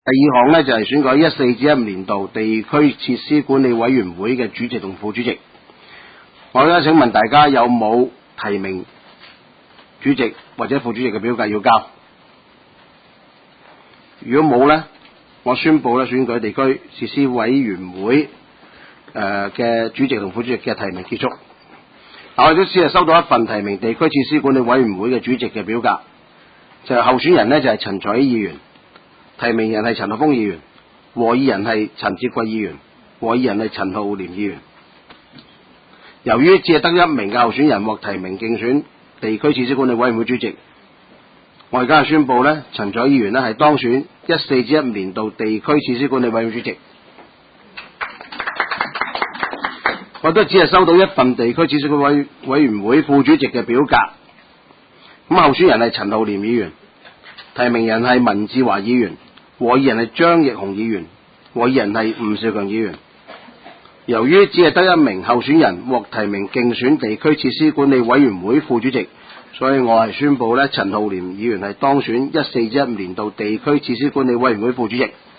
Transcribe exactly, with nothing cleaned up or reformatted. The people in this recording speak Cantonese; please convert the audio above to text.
第二項呢，就係、是、選舉一四至一五年度地區設施管理委員會嘅主席同副主席。我而家請問大家有冇提名主席或者副主席嘅表格要交？如果冇呢，我宣布咧選舉地區設施委員會誒嘅主席同副主席嘅提名結束。我哋都只係收到一份提名地區設施管理委員會嘅主席嘅表格，就係、是、候選人呢，就係、是、陳才喜議員，提名人係陳學鋒議員，和議人係陳志貴議員，和議人係陳浩濂議員。由於只係得一名嘅候選人獲提名競選地區設施管理委員會主席，我而家宣布呢，陳才喜議員呢係當選一四至一五年度地區設施管理委員會主席。我都只係收到一份地區設施管理委員會副主席嘅表格。咁候選人係陳浩濂議員，提名人係文志華議員，和議人係張奕雄議員，和議人係吳兆強議員。由於只係得一名候選人獲提名競選地區設施管理委員會副主席，所以我係宣布咧陳浩濂議員係當選一四至一五年度地區設施管理委員會副主席。